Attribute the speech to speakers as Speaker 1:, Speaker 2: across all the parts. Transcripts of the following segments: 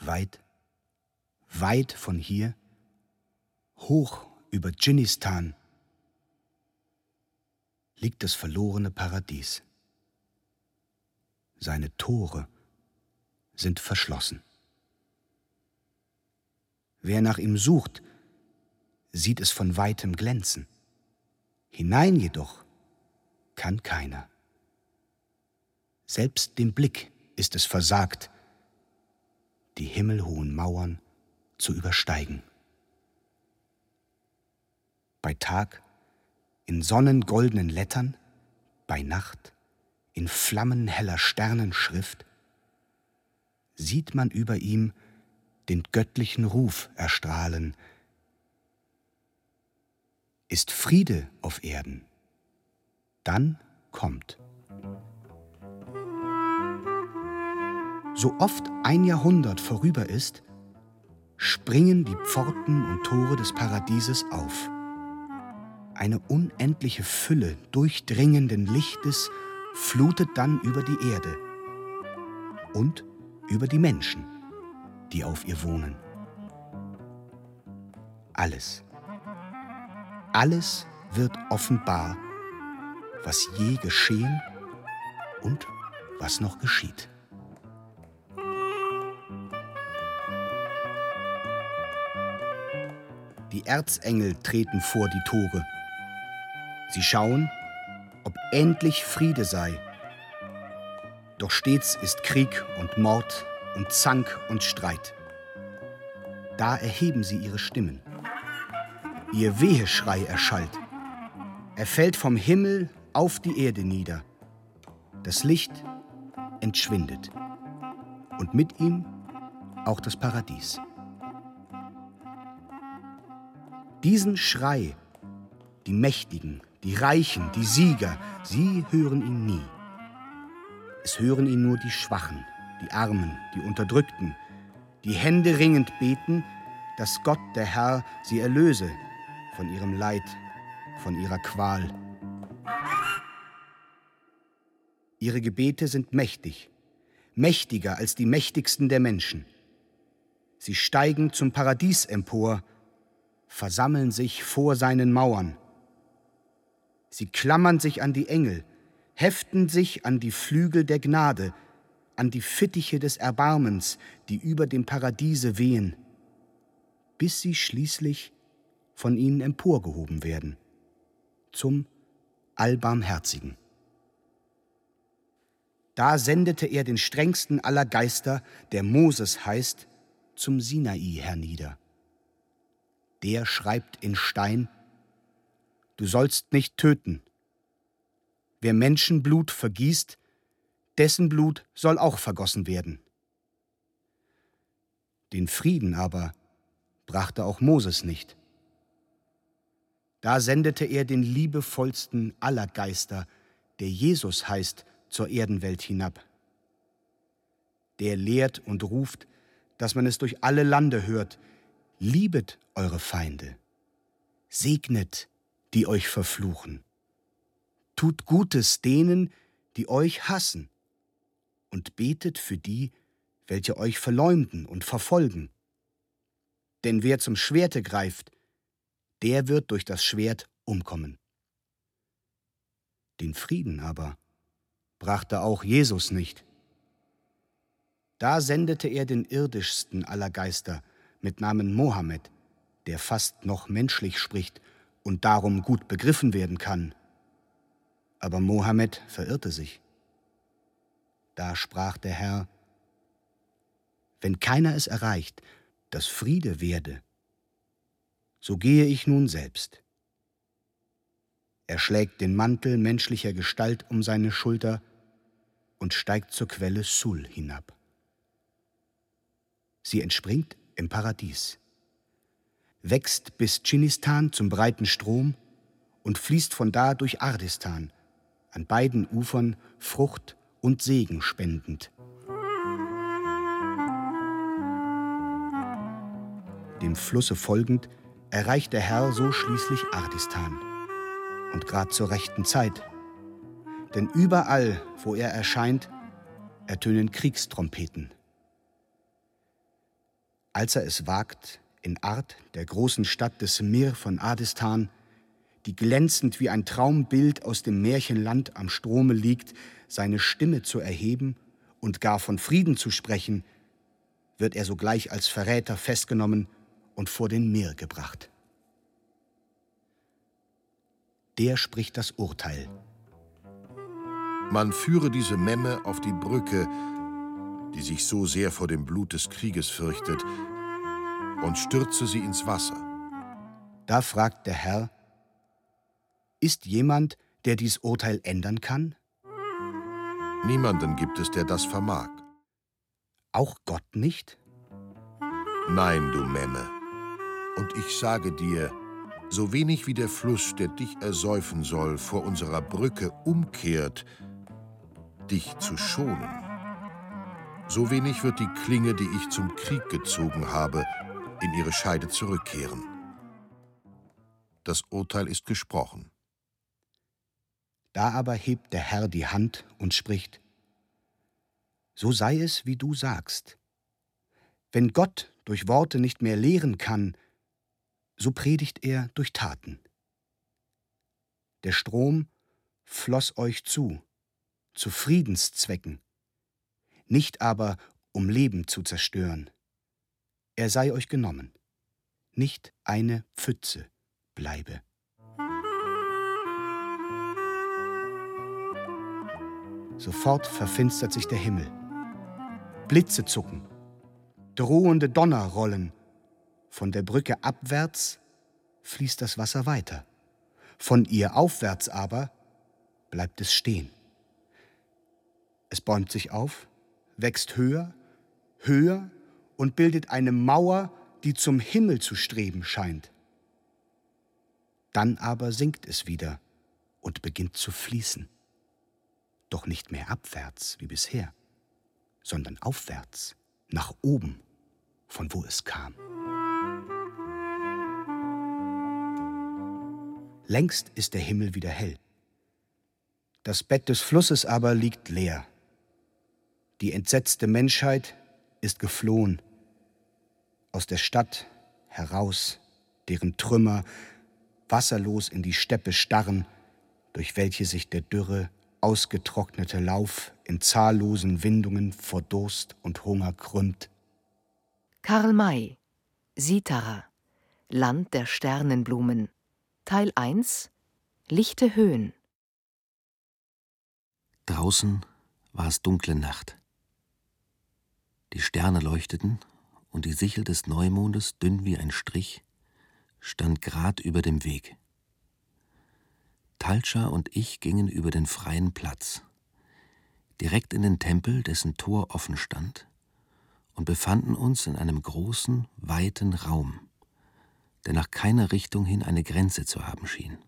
Speaker 1: Weit, weit von hier, hoch über Dschinnistan, liegt das verlorene Paradies. Seine Tore sind verschlossen. Wer nach ihm sucht, sieht es von weitem glänzen. Hinein jedoch kann keiner. Selbst dem Blick ist es versagt, die himmelhohen Mauern zu übersteigen. Bei Tag in sonnengoldenen Lettern, bei Nacht in flammenheller Sternenschrift sieht man über ihm den göttlichen Ruf erstrahlen. Ist Friede auf Erden, dann kommt. So oft ein Jahrhundert vorüber ist, springen die Pforten und Tore des Paradieses auf. Eine unendliche Fülle durchdringenden Lichtes flutet dann über die Erde und über die Menschen, die auf ihr wohnen. Alles wird offenbar, was je geschehen und was noch geschieht. Die Erzengel treten vor die Tore. Sie schauen, ob endlich Friede sei. Doch stets ist Krieg und Mord und Zank und Streit. Da erheben sie ihre Stimmen. Ihr Weheschrei erschallt. Er fällt vom Himmel auf die Erde nieder. Das Licht entschwindet. Und mit ihm auch das Paradies. Diesen Schrei, die Mächtigen, die Reichen, die Sieger, sie hören ihn nie. Es hören ihn nur die Schwachen, die Armen, die Unterdrückten, die händeringend beten, dass Gott, der Herr, sie erlöse von ihrem Leid, von ihrer Qual. Ihre Gebete sind mächtig, mächtiger als die mächtigsten der Menschen. Sie steigen zum Paradies empor, versammeln sich vor seinen Mauern. Sie klammern sich an die Engel, heften sich an die Flügel der Gnade, an die Fittiche des Erbarmens, die über dem Paradiese wehen, bis sie schließlich von ihnen emporgehoben werden, zum Allbarmherzigen. Da sendete er den strengsten aller Geister, der Moses heißt, zum Sinai hernieder. Der schreibt in Stein: Du sollst nicht töten. Wer Menschenblut vergießt, dessen Blut soll auch vergossen werden. Den Frieden aber brachte auch Moses nicht. Da sendete er den liebevollsten aller Geister, der Jesus heißt, zur Erdenwelt hinab. Der lehrt und ruft, dass man es durch alle Lande hört: Liebet eure Feinde, segnet, die euch verfluchen, tut Gutes denen, die euch hassen, und betet für die, welche euch verleumden und verfolgen. Denn wer zum Schwerte greift, der wird durch das Schwert umkommen. Den Frieden aber brachte auch Jesus nicht. Da sendete er den irdischsten aller Geister mit Namen Mohammed, der fast noch menschlich spricht und darum gut begriffen werden kann. Aber Mohammed verirrte sich. Da sprach der Herr: Wenn keiner es erreicht, dass Friede werde, so gehe ich nun selbst. Er schlägt den Mantel menschlicher Gestalt um seine Schulter und steigt zur Quelle Sul hinab. Sie entspringt im Paradies, wächst bis Dschinnistan zum breiten Strom und fließt von da durch Ardistan, an beiden Ufern Frucht und Segen spendend. Dem Flusse folgend erreicht der Herr so schließlich Ardistan. Und grad zur rechten Zeit. Denn überall, wo er erscheint, ertönen Kriegstrompeten. als er es wagt, in Art, der großen Stadt des Mir von Adistan, die glänzend wie ein Traumbild aus dem Märchenland am Strome liegt, seine Stimme zu erheben und gar von Frieden zu sprechen, wird er sogleich als Verräter festgenommen und vor den Mir gebracht. Der spricht das Urteil.
Speaker 2: Man führe diese Memme auf die Brücke, die sich so sehr vor dem Blut des Krieges fürchtet, und stürze sie ins Wasser.
Speaker 1: Da fragt der Herr: Ist jemand, der dies Urteil ändern kann?
Speaker 2: Niemanden gibt es, der das vermag.
Speaker 1: Auch Gott nicht?
Speaker 2: Nein, du Memme. Und ich sage dir, so wenig wie der Fluss, der dich ersäufen soll, vor unserer Brücke umkehrt, dich zu schonen, so wenig wird die Klinge, die ich zum Krieg gezogen habe, in ihre Scheide zurückkehren. Das Urteil ist gesprochen.
Speaker 1: Da aber hebt der Herr die Hand und spricht: So sei es, wie du sagst. Wenn Gott durch Worte nicht mehr lehren kann, so predigt er durch Taten. Der Strom floss euch zu Friedenszwecken, nicht aber, um Leben zu zerstören. Er sei euch genommen, nicht eine Pfütze bleibe. Sofort verfinstert sich der Himmel. Blitze zucken, drohende Donner rollen. Von der Brücke abwärts fließt das Wasser weiter. Von ihr aufwärts aber bleibt es stehen. Es bäumt sich auf, wächst höher, höher und bildet eine Mauer, die zum Himmel zu streben scheint. Dann aber sinkt es wieder und beginnt zu fließen. Doch nicht mehr abwärts wie bisher, sondern aufwärts, nach oben, von wo es kam. Längst ist der Himmel wieder hell. Das Bett des Flusses aber liegt leer. Die entsetzte Menschheit ist geflohen. Aus der Stadt heraus, deren Trümmer wasserlos in die Steppe starren, durch welche sich der dürre, ausgetrocknete Lauf in zahllosen Windungen vor Durst und Hunger krümmt.
Speaker 3: Karl May, Sitara, Land der Sternenblumen, Teil 1, lichte Höhen.
Speaker 4: Draußen war es dunkle Nacht. Die Sterne leuchteten, und die Sichel des Neumondes, dünn wie ein Strich, stand grad über dem Weg. Talcha und ich gingen über den freien Platz, direkt in den Tempel, dessen Tor offen stand, und befanden uns in einem großen, weiten Raum, der nach keiner Richtung hin eine Grenze zu haben schien.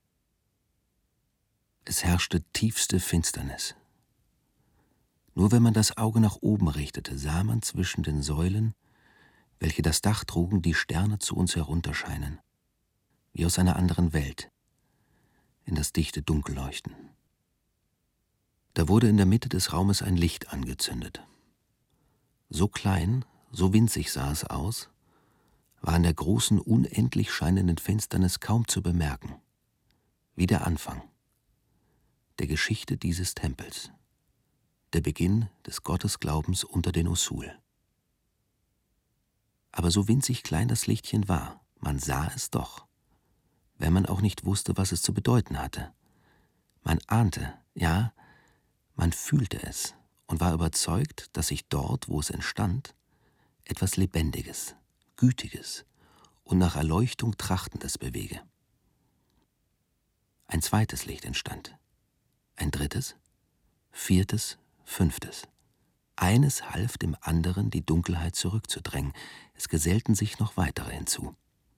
Speaker 4: Es herrschte tiefste Finsternis. Nur wenn man das Auge nach oben richtete, sah man zwischen den Säulen, welche das Dach trugen, die Sterne zu uns herunterscheinen, wie aus einer anderen Welt, in das dichte Dunkel leuchten. Da wurde in der Mitte des Raumes ein Licht angezündet. So klein, so winzig sah es aus, war in der großen, unendlich scheinenden Finsternis kaum zu bemerken, wie der Anfang der Geschichte dieses Tempels, der Beginn des Gottesglaubens unter den Usul. Aber so winzig klein das Lichtchen war, man sah es doch, wenn man auch nicht wusste, was es zu bedeuten hatte. Man ahnte, ja, man fühlte es und war überzeugt, dass sich dort, wo es entstand, etwas Lebendiges, Gütiges und nach Erleuchtung Trachtendes bewege. Ein zweites Licht entstand, ein drittes, viertes, fünftes. Eines half dem anderen, die Dunkelheit zurückzudrängen. Es gesellten sich noch weitere hinzu.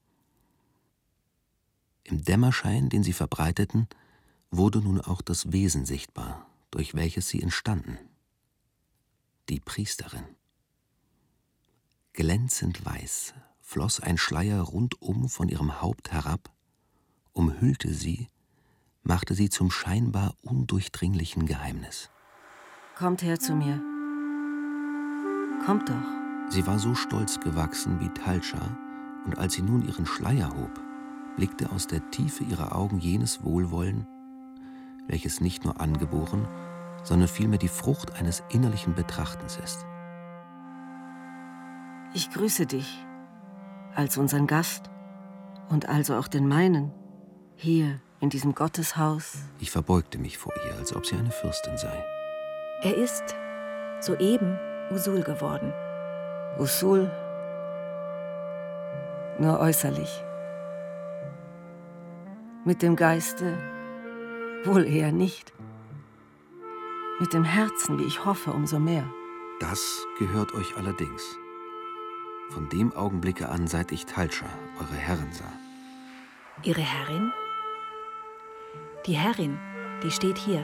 Speaker 4: Im Dämmerschein, den sie verbreiteten, wurde nun auch das Wesen sichtbar, durch welches sie entstanden. Die Priesterin. Glänzend weiß floss ein Schleier rundum von ihrem Haupt herab, umhüllte sie, machte sie zum scheinbar undurchdringlichen Geheimnis.
Speaker 5: Kommt her zu mir. Kommt doch.
Speaker 4: Sie war so stolz gewachsen wie Talcha, und als sie nun ihren Schleier hob, blickte aus der Tiefe ihrer Augen jenes Wohlwollen, welches nicht nur angeboren, sondern vielmehr die Frucht eines innerlichen Betrachtens ist.
Speaker 5: Ich grüße dich als unseren Gast und also auch den meinen, hier in diesem Gotteshaus.
Speaker 4: Ich verbeugte mich vor ihr, als ob sie eine Fürstin sei.
Speaker 6: Er ist soeben Usul geworden.
Speaker 5: Usul? Nur äußerlich. Mit dem Geiste wohl eher nicht. Mit dem Herzen, wie ich hoffe, umso mehr.
Speaker 4: Das gehört euch allerdings. Von dem Augenblicke an, seit ich Talcha, eure Herrin, sah.
Speaker 6: Ihre Herrin? Die Herrin, die steht hier.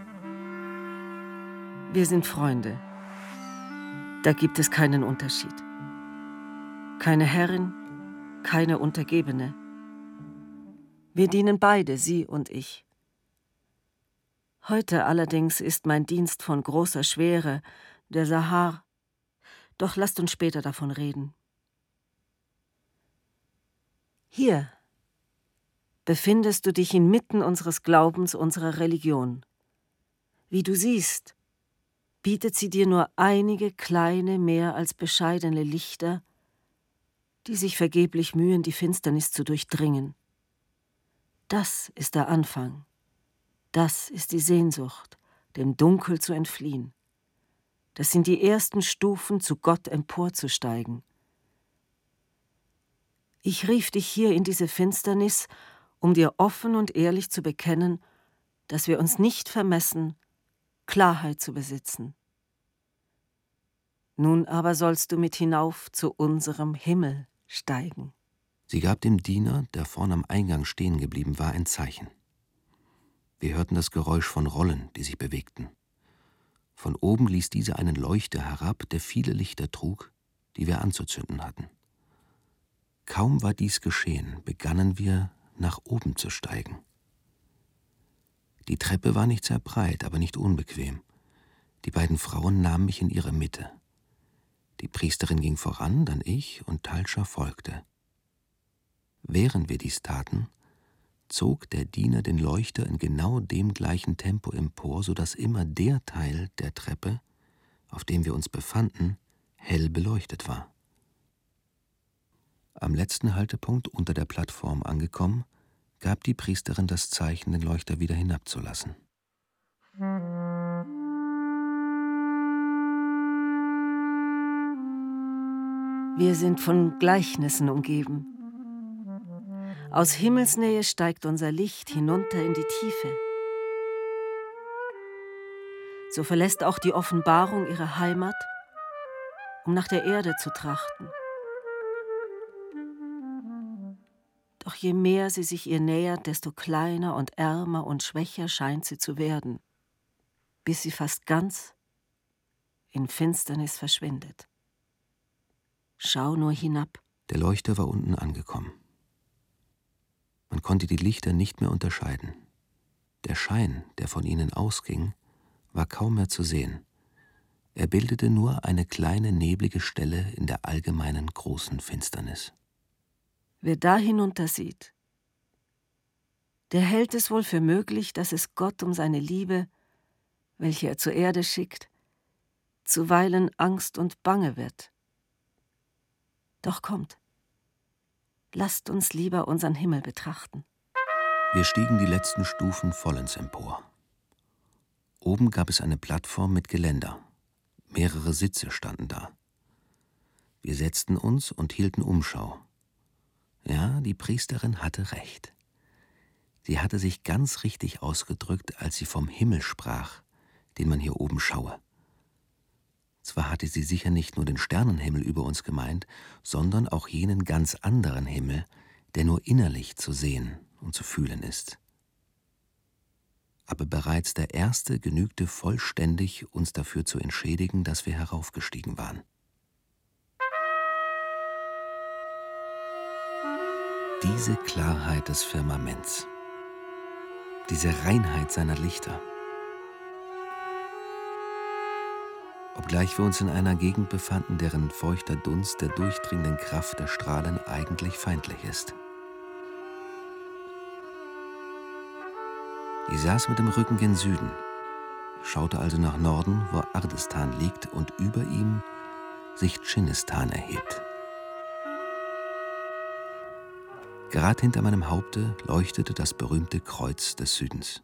Speaker 5: Wir sind Freunde. Da gibt es keinen Unterschied. Keine Herrin, keine Untergebene. Wir dienen beide, sie und ich. Heute allerdings ist mein Dienst von großer Schwere, der Sahar. Doch lasst uns später davon reden. Hier befindest du dich inmitten unseres Glaubens, unserer Religion. Wie du siehst, bietet sie dir nur einige kleine, mehr als bescheidene Lichter, die sich vergeblich mühen, die Finsternis zu durchdringen. Das ist der Anfang. Das ist die Sehnsucht, dem Dunkel zu entfliehen. Das sind die ersten Stufen, zu Gott emporzusteigen. Ich rief dich hier in diese Finsternis, um dir offen und ehrlich zu bekennen, dass wir uns nicht vermessen, Klarheit zu besitzen. Nun aber sollst du mit hinauf zu unserem Himmel steigen.
Speaker 4: Sie gab dem Diener, der vorn am Eingang stehen geblieben war, ein Zeichen. Wir hörten das Geräusch von Rollen, die sich bewegten. Von oben ließ dieser einen Leuchter herab, der viele Lichter trug, die wir anzuzünden hatten. Kaum war dies geschehen, begannen wir, nach oben zu steigen. Die Treppe war nicht sehr breit, aber nicht unbequem. Die beiden Frauen nahmen mich in ihre Mitte. Die Priesterin ging voran, dann ich und Talcha folgte. Während wir dies taten, zog der Diener den Leuchter in genau dem gleichen Tempo empor, so dass immer der Teil der Treppe, auf dem wir uns befanden, hell beleuchtet war. Am letzten Haltepunkt unter der Plattform angekommen, gab die Priesterin das Zeichen, den Leuchter wieder hinabzulassen.
Speaker 5: Wir sind von Gleichnissen umgeben. Aus Himmelsnähe steigt unser Licht hinunter in die Tiefe. So verlässt auch die Offenbarung ihre Heimat, um nach der Erde zu trachten. Doch je mehr sie sich ihr nähert, desto kleiner und ärmer und schwächer scheint sie zu werden, bis sie fast ganz in Finsternis verschwindet. Schau nur hinab.
Speaker 4: Der Leuchter war unten angekommen. Man konnte die Lichter nicht mehr unterscheiden. Der Schein, der von ihnen ausging, war kaum mehr zu sehen. Er bildete nur eine kleine neblige Stelle in der allgemeinen großen Finsternis.
Speaker 5: Wer da hinunter sieht, der hält es wohl für möglich, dass es Gott um seine Liebe, welche er zur Erde schickt, zuweilen Angst und Bange wird. Doch kommt, lasst uns lieber unseren Himmel betrachten.
Speaker 4: Wir stiegen die letzten Stufen vollends empor. Oben gab es eine Plattform mit Geländer. Mehrere Sitze standen da. Wir setzten uns und hielten Umschau. Ja, die Priesterin hatte recht. Sie hatte sich ganz richtig ausgedrückt, als sie vom Himmel sprach, den man hier oben schaue. Zwar hatte sie sicher nicht nur den Sternenhimmel über uns gemeint, sondern auch jenen ganz anderen Himmel, der nur innerlich zu sehen und zu fühlen ist. Aber bereits der erste genügte vollständig, uns dafür zu entschädigen, dass wir heraufgestiegen waren. Diese Klarheit des Firmaments, diese Reinheit seiner Lichter. obgleich wir uns in einer Gegend befanden, deren feuchter Dunst der durchdringenden Kraft der Strahlen eigentlich feindlich ist. Ich saß mit dem Rücken gen Süden, schaute also nach Norden, wo Ardestan liegt und über ihm sich Dschinnistan erhebt. Gerade hinter meinem Haupte leuchtete das berühmte Kreuz des Südens.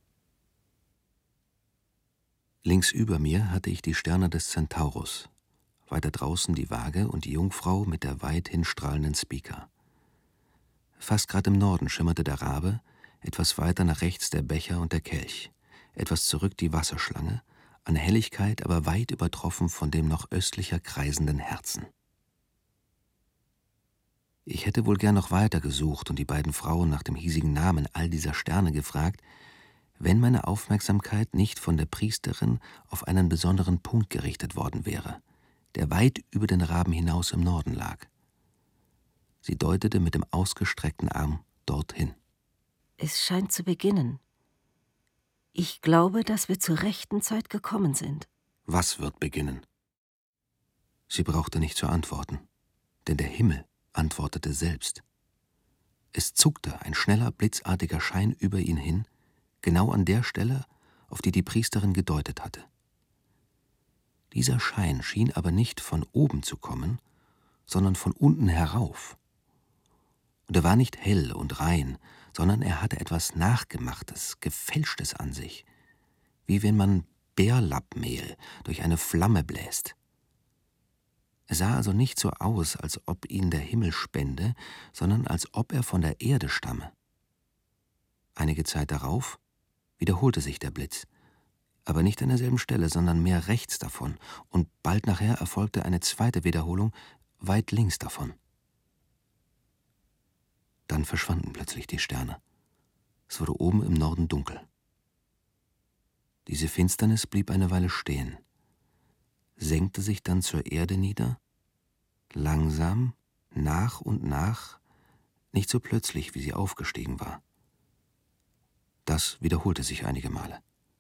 Speaker 4: Links über mir hatte ich die Sterne des Centaurus, weiter draußen die Waage und die Jungfrau mit der weithin strahlenden Spica. Fast gerade im Norden schimmerte der Rabe, etwas weiter nach rechts der Becher und der Kelch, etwas zurück die Wasserschlange, an Helligkeit aber weit übertroffen von dem noch östlicher kreisenden Herzen. Ich hätte wohl gern noch weiter gesucht und die beiden Frauen nach dem hiesigen Namen all dieser Sterne gefragt, wenn meine Aufmerksamkeit nicht von der Priesterin auf einen besonderen Punkt gerichtet worden wäre, der weit über den Raben hinaus im Norden lag. Sie deutete mit dem ausgestreckten Arm dorthin.
Speaker 5: Es scheint zu beginnen. Ich glaube, dass wir zur rechten Zeit gekommen sind.
Speaker 4: Was wird beginnen? Sie brauchte nicht zu antworten, denn der Himmel antwortete selbst. Es zuckte ein schneller, blitzartiger Schein über ihn hin, genau an der Stelle, auf die die Priesterin gedeutet hatte. Dieser Schein schien aber nicht von oben zu kommen, sondern von unten herauf. Und er war nicht hell und rein, sondern er hatte etwas Nachgemachtes, Gefälschtes an sich, wie wenn man Bärlappmehl durch eine Flamme bläst. Er sah also nicht so aus, als ob ihn der Himmel spende, sondern als ob er von der Erde stamme. Einige Zeit darauf wiederholte sich der Blitz, aber nicht an derselben Stelle, sondern mehr rechts davon, und bald nachher erfolgte eine zweite Wiederholung weit links davon. Dann verschwanden plötzlich die Sterne. Es wurde oben im Norden dunkel. Diese Finsternis blieb eine Weile stehen, senkte sich dann zur Erde nieder, langsam, nach und nach, nicht so plötzlich, wie sie aufgestiegen war. Das wiederholte sich einige Male.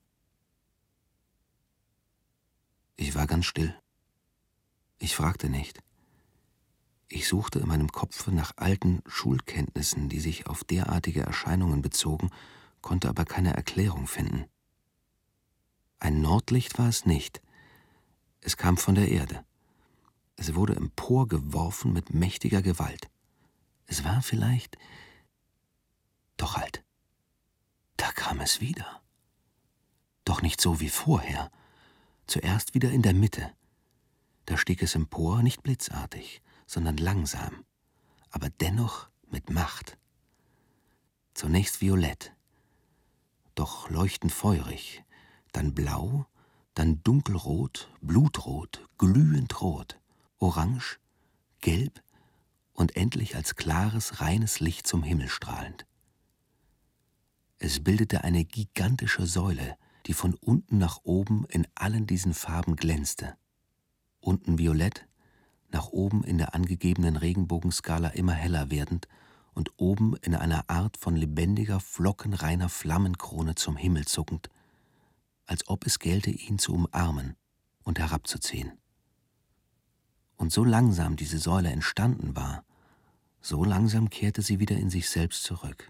Speaker 4: Ich war ganz still. Ich fragte nicht. Ich suchte in meinem Kopfe nach alten Schulkenntnissen, die sich auf derartige Erscheinungen bezogen, konnte aber keine Erklärung finden. Ein Nordlicht war es nicht. Es kam von der Erde. Es wurde emporgeworfen mit mächtiger Gewalt. Es war vielleicht... Doch halt. Da kam es wieder. Doch nicht so wie vorher. Zuerst wieder in der Mitte. Da stieg es empor, nicht blitzartig, sondern langsam, aber dennoch mit Macht. Zunächst violett, doch leuchtend feurig, dann blau, dann dunkelrot, blutrot, glühend rot, orange, gelb und endlich als klares, reines Licht zum Himmel strahlend. Es bildete eine gigantische Säule, die von unten nach oben in allen diesen Farben glänzte. Unten violett, nach oben in der angegebenen Regenbogenskala immer heller werdend und oben in einer Art von lebendiger, flockenreiner Flammenkrone zum Himmel zuckend, als ob es gelte, ihn zu umarmen und herabzuziehen. Und so langsam diese Säule entstanden war, so langsam kehrte sie wieder in sich selbst zurück.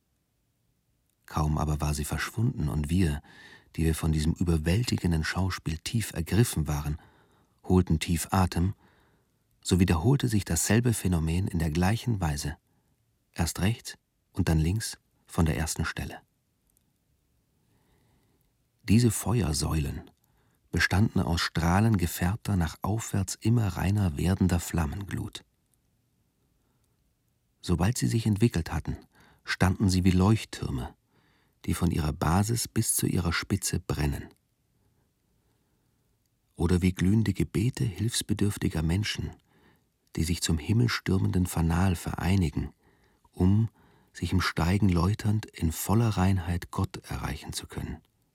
Speaker 4: Kaum aber war sie verschwunden und wir, die wir von diesem überwältigenden Schauspiel tief ergriffen waren, holten tief Atem, so wiederholte sich dasselbe Phänomen in der gleichen Weise, erst rechts und dann links von der ersten Stelle. Diese Feuersäulen bestanden aus Strahlen gefärbter, nach aufwärts immer reiner werdender Flammenglut. Sobald sie sich entwickelt hatten, standen sie wie Leuchttürme, die von ihrer Basis bis zu ihrer Spitze brennen. Oder wie glühende Gebete hilfsbedürftiger Menschen, die sich zum himmelstürmenden Fanal vereinigen, um, sich im Steigen läuternd, in voller Reinheit Gott erreichen zu können.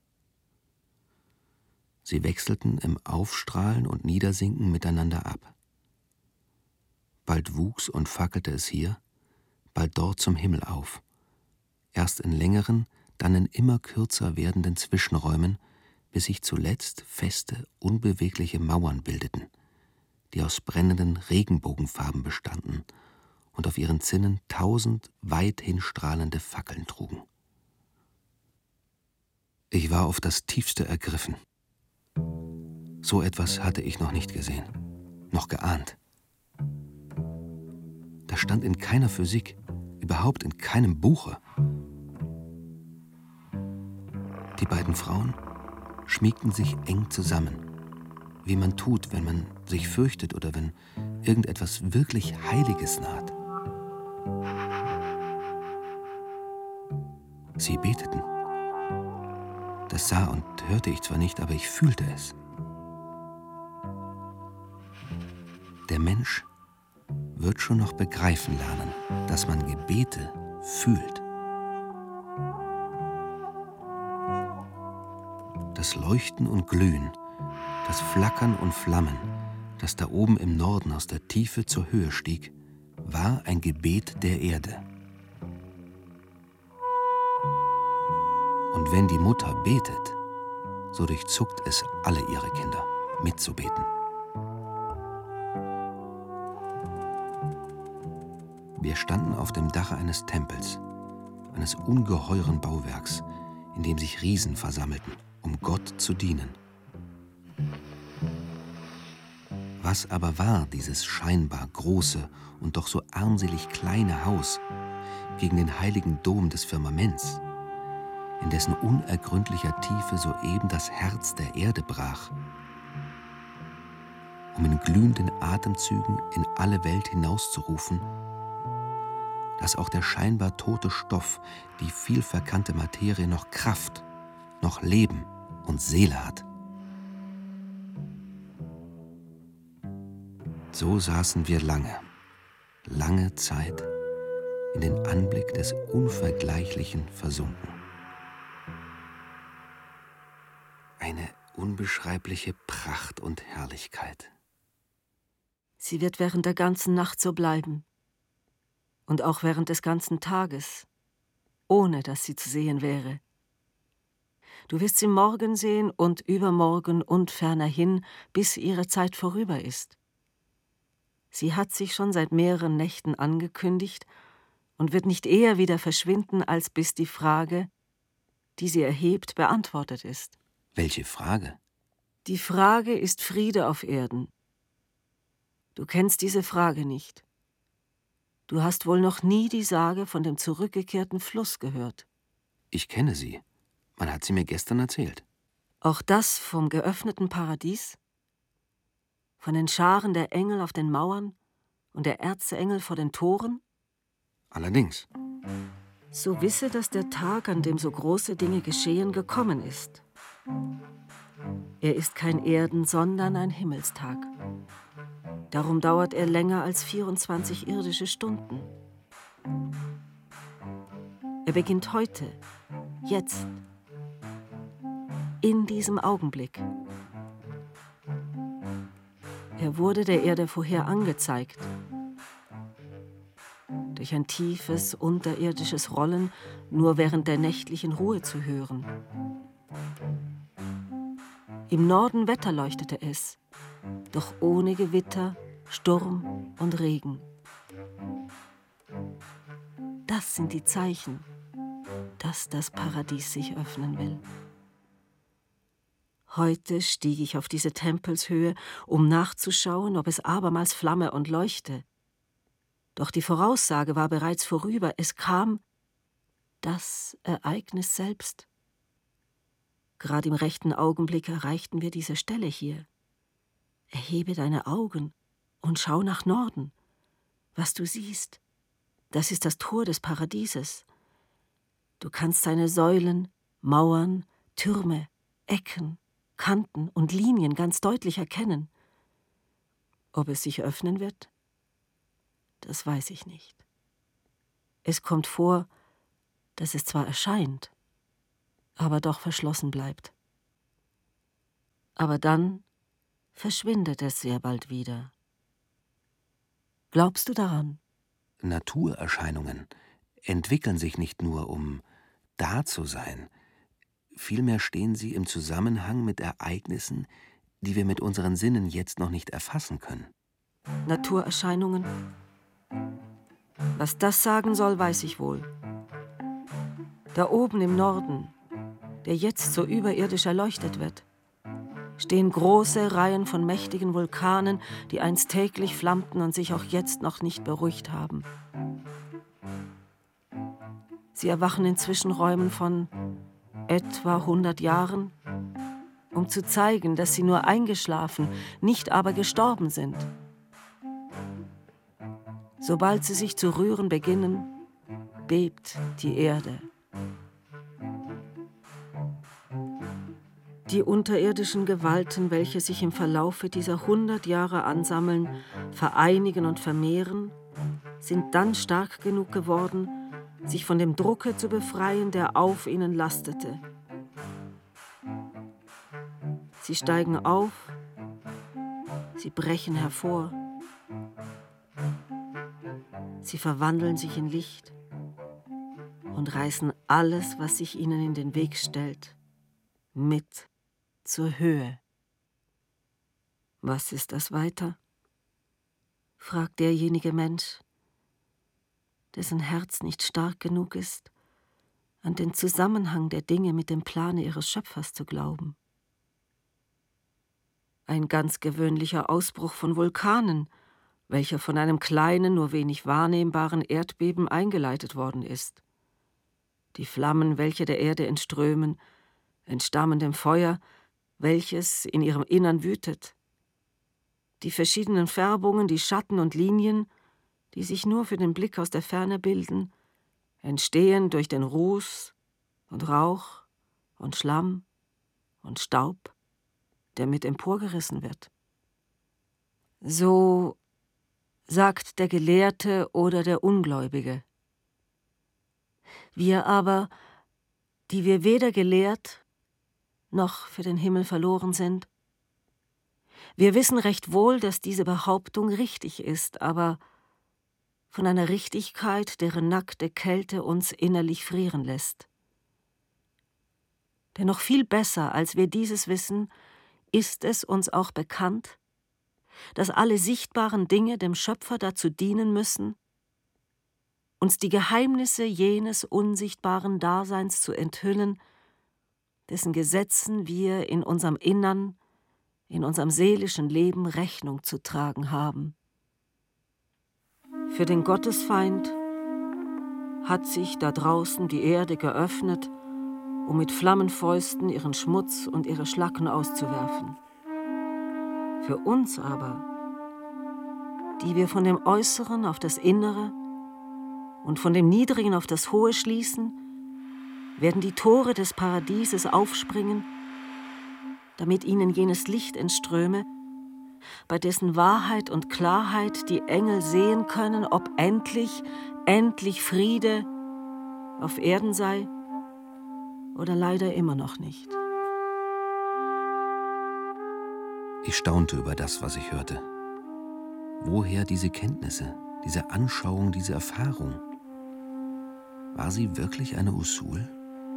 Speaker 4: Sie wechselten im Aufstrahlen und Niedersinken miteinander ab. Bald wuchs und fackelte es hier, bald dort zum Himmel auf, erst in längeren, dann in immer kürzer werdenden Zwischenräumen, bis sich zuletzt feste, unbewegliche Mauern bildeten, die aus brennenden Regenbogenfarben bestanden und auf ihren Zinnen 1000 weithin strahlende Fackeln trugen. Ich war auf das Tiefste ergriffen. So etwas hatte ich noch nicht gesehen, noch geahnt. Das stand in keiner Physik, überhaupt in keinem Buche. Die beiden Frauen schmiegten sich eng zusammen, wie man tut, wenn man sich fürchtet oder wenn irgendetwas wirklich Heiliges naht. Sie beteten. Das sah und hörte ich zwar nicht, aber ich fühlte es. Der Mensch wird schon noch begreifen lernen, dass man Gebete fühlt. Das Leuchten und Glühen, das Flackern und Flammen, das da oben im Norden aus der Tiefe zur Höhe stieg, war ein Gebet der Erde. Und wenn die Mutter betet, so durchzuckt es alle ihre Kinder, mitzubeten. Wir standen auf dem Dache eines Tempels, eines ungeheuren Bauwerks, in dem sich Riesen versammelten, um Gott zu dienen. Was aber war dieses scheinbar große und doch so armselig kleine Haus gegen den heiligen Dom des Firmaments, in dessen unergründlicher Tiefe soeben das Herz der Erde brach, um in glühenden Atemzügen in alle Welt hinauszurufen, dass auch der scheinbar tote Stoff, die vielverkannte Materie, noch Kraft, noch Leben und Seele hat. So saßen wir lange Zeit in den Anblick des Unvergleichlichen versunken. Eine unbeschreibliche Pracht und Herrlichkeit.
Speaker 5: Sie wird während der ganzen Nacht so bleiben. Und auch während des ganzen Tages, ohne dass sie zu sehen wäre. Du wirst sie morgen sehen und übermorgen und fernerhin, bis ihre Zeit vorüber ist. Sie hat sich schon seit mehreren Nächten angekündigt und wird nicht eher wieder verschwinden, als bis die Frage, die sie erhebt, beantwortet ist.
Speaker 4: Welche Frage?
Speaker 5: Die Frage ist Friede auf Erden. Du kennst diese Frage nicht. Du hast wohl noch nie die Sage von dem zurückgekehrten Fluss gehört.
Speaker 4: Ich kenne sie. Man hat sie mir gestern erzählt.
Speaker 5: Auch das vom geöffneten Paradies? Von den Scharen der Engel auf den Mauern und der Erzengel vor den Toren?
Speaker 4: Allerdings.
Speaker 5: So wisse, dass der Tag, an dem so große Dinge geschehen, gekommen ist. Er ist kein Erden-, sondern ein Himmelstag. Darum dauert er länger als 24 irdische Stunden. Er beginnt heute, jetzt, in diesem Augenblick. Er wurde der Erde vorher angezeigt. Durch ein tiefes, unterirdisches Rollen, nur während der nächtlichen Ruhe zu hören. Im Norden wetterleuchtete es, doch ohne Gewitter, Sturm und Regen. Das sind die Zeichen, dass das Paradies sich öffnen will. Heute stieg ich auf diese Tempelshöhe, um nachzuschauen, ob es abermals flamme und leuchte. Doch die Voraussage war bereits vorüber. Es kam das Ereignis selbst. Gerade im rechten Augenblick erreichten wir diese Stelle hier. Erhebe deine Augen und schau nach Norden. Was du siehst, das ist das Tor des Paradieses. Du kannst seine Säulen, Mauern, Türme, Ecken, Kanten und Linien ganz deutlich erkennen. Ob es sich öffnen wird? Das weiß ich nicht. Es kommt vor, dass es zwar erscheint, aber doch verschlossen bleibt. Aber dann verschwindet es sehr bald wieder. Glaubst du daran?
Speaker 4: Naturerscheinungen entwickeln sich nicht nur, um da zu sein. vielmehr stehen sie im Zusammenhang mit Ereignissen, die wir mit unseren Sinnen jetzt noch nicht erfassen können.
Speaker 5: Naturerscheinungen? Was das sagen soll, weiß ich wohl. Da oben im Norden, der jetzt so überirdisch erleuchtet wird, stehen große Reihen von mächtigen Vulkanen, die einst täglich flammten und sich auch jetzt noch nicht beruhigt haben. Sie erwachen in Zwischenräumen von etwa 100 Jahren, um zu zeigen, dass sie nur eingeschlafen, nicht aber gestorben sind. Sobald sie sich zu rühren beginnen, bebt die Erde. Die unterirdischen Gewalten, welche sich im Verlaufe dieser 100 Jahre ansammeln, vereinigen und vermehren, sind dann stark genug geworden, sich von dem Drucke zu befreien, der auf ihnen lastete. Sie steigen auf, sie brechen hervor, sie verwandeln sich in Licht und reißen alles, was sich ihnen in den Weg stellt, mit zur Höhe. Was ist das weiter? Fragt derjenige Mensch, dessen Herz nicht stark genug ist, an den Zusammenhang der Dinge mit dem Plane ihres Schöpfers zu glauben. Ein ganz gewöhnlicher Ausbruch von Vulkanen, welcher von einem kleinen, nur wenig wahrnehmbaren Erdbeben eingeleitet worden ist. Die Flammen, welche der Erde entströmen, entstammen dem Feuer, welches in ihrem Innern wütet. Die verschiedenen Färbungen, die Schatten und Linien, die sich nur für den Blick aus der Ferne bilden, entstehen durch den Ruß und Rauch und Schlamm und Staub, der mit emporgerissen wird. So sagt der Gelehrte oder der Ungläubige. Wir aber, die wir weder gelehrt noch für den Himmel verloren sind, wir wissen recht wohl, dass diese Behauptung richtig ist, aber von einer Richtigkeit, deren nackte Kälte uns innerlich frieren lässt. Denn noch viel besser, als wir dieses wissen, ist es uns auch bekannt, dass alle sichtbaren Dinge dem Schöpfer dazu dienen müssen, uns die Geheimnisse jenes unsichtbaren Daseins zu enthüllen, dessen Gesetzen wir in unserem Innern, in unserem seelischen Leben Rechnung zu tragen haben. Für den Gottesfeind hat sich da draußen die Erde geöffnet, um mit Flammenfäusten ihren Schmutz und ihre Schlacken auszuwerfen. Für uns aber, die wir von dem Äußeren auf das Innere und von dem Niedrigen auf das Hohe schließen, werden die Tore des Paradieses aufspringen, damit ihnen jenes Licht entströme, bei dessen Wahrheit und Klarheit die Engel sehen können, ob endlich Friede auf Erden sei oder leider immer noch nicht.
Speaker 4: Ich staunte über das, was ich hörte. Woher diese Kenntnisse, diese Anschauung, diese Erfahrung? War sie wirklich eine Usul?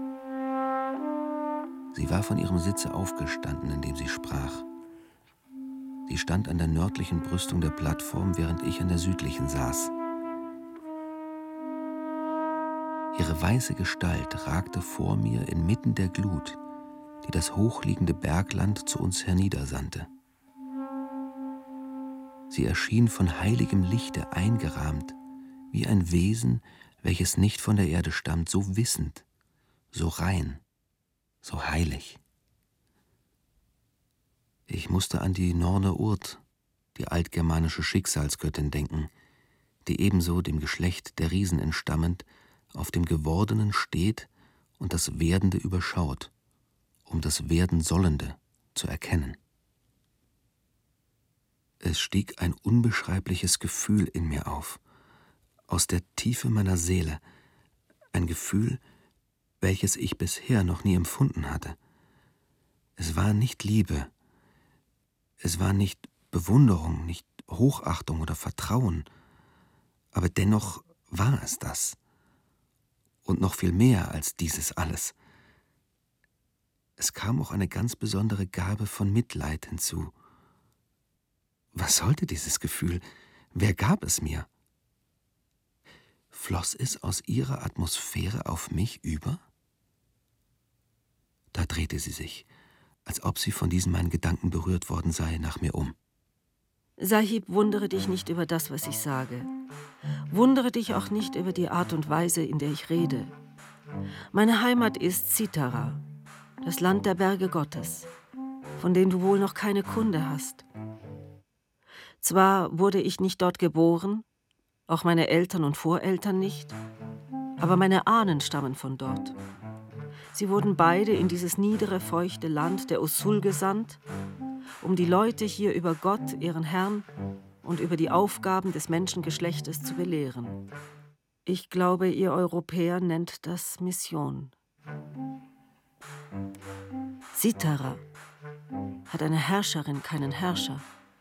Speaker 4: Sie war von ihrem Sitze aufgestanden, indem sie sprach. Sie stand an der nördlichen Brüstung der Plattform, während ich an der südlichen saß. Ihre weiße Gestalt ragte vor mir inmitten der Glut, die das hochliegende Bergland zu uns herniedersandte. Sie erschien von heiligem Lichte eingerahmt, wie ein Wesen, welches nicht von der Erde stammt, so wissend, so rein, so heilig. Ich musste an die Norne Urd, die altgermanische Schicksalsgöttin, denken, die ebenso dem Geschlecht der Riesen entstammend auf dem Gewordenen steht und das Werdende überschaut, um das Werdensollende zu erkennen. Es stieg ein unbeschreibliches Gefühl in mir auf, aus der Tiefe meiner Seele, ein Gefühl, welches ich bisher noch nie empfunden hatte. Es war nicht Liebe, es war nicht Bewunderung, nicht Hochachtung oder Vertrauen, aber dennoch war es das. Und noch viel mehr als dieses alles. Es kam auch eine ganz besondere Gabe von Mitleid hinzu. Was sollte dieses Gefühl? Wer gab es mir? Floss es aus ihrer Atmosphäre auf mich über? Da drehte sie sich, als ob sie von diesen meinen Gedanken berührt worden sei, nach mir um.
Speaker 5: Sahib, wundere dich nicht über das, was ich sage. Wundere dich auch nicht über die Art und Weise, in der ich rede. Meine Heimat ist Sitara, das Land der Berge Gottes, von dem du wohl noch keine Kunde hast. Zwar wurde ich nicht dort geboren, auch meine Eltern und Voreltern nicht, aber meine Ahnen stammen von dort. Sie wurden beide in dieses niedere, feuchte Land der Usul gesandt, um die Leute hier über Gott, ihren Herrn, und über die Aufgaben des Menschengeschlechtes zu belehren. Ich glaube, ihr Europäer nennt das Mission. Sitara hat eine Herrscherin, keinen Herrscher.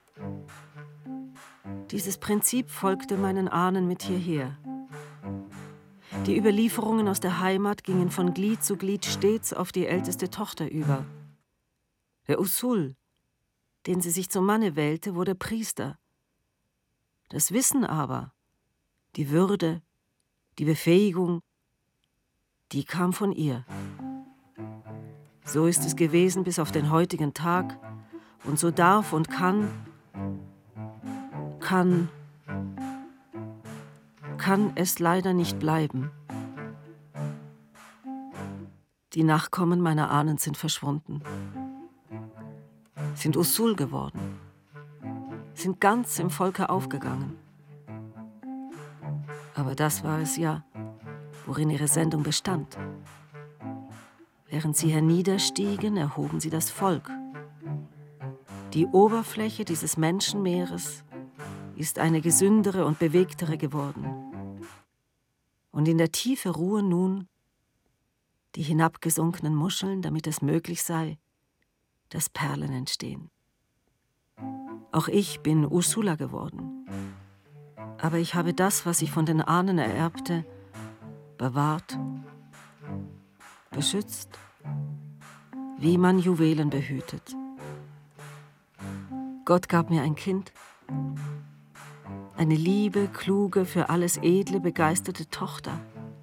Speaker 5: Dieses Prinzip folgte meinen Ahnen mit hierher. Die Überlieferungen aus der Heimat gingen von Glied zu Glied stets auf die älteste Tochter über. Der Usul, den sie sich zum Manne wählte, wurde Priester. Das Wissen aber, die Würde, die Befähigung, die kam von ihr. So ist es gewesen bis auf den heutigen Tag und so darf und kann es leider nicht bleiben. Die Nachkommen meiner Ahnen sind verschwunden, sind Usul geworden, sind ganz im Volke aufgegangen. Aber das war es ja, worin ihre Sendung bestand. Während sie herniederstiegen, erhoben sie das Volk. Die Oberfläche dieses Menschenmeeres ist eine gesündere und bewegtere geworden. Und in der Tiefe ruhen nun die hinabgesunkenen Muscheln, damit es möglich sei, dass Perlen entstehen. Auch ich bin Usula geworden. Aber ich habe das, was ich von den Ahnen ererbte, bewahrt, beschützt, wie man Juwelen behütet. Gott gab mir ein Kind, eine liebe, kluge, für alles Edle begeisterte Tochter.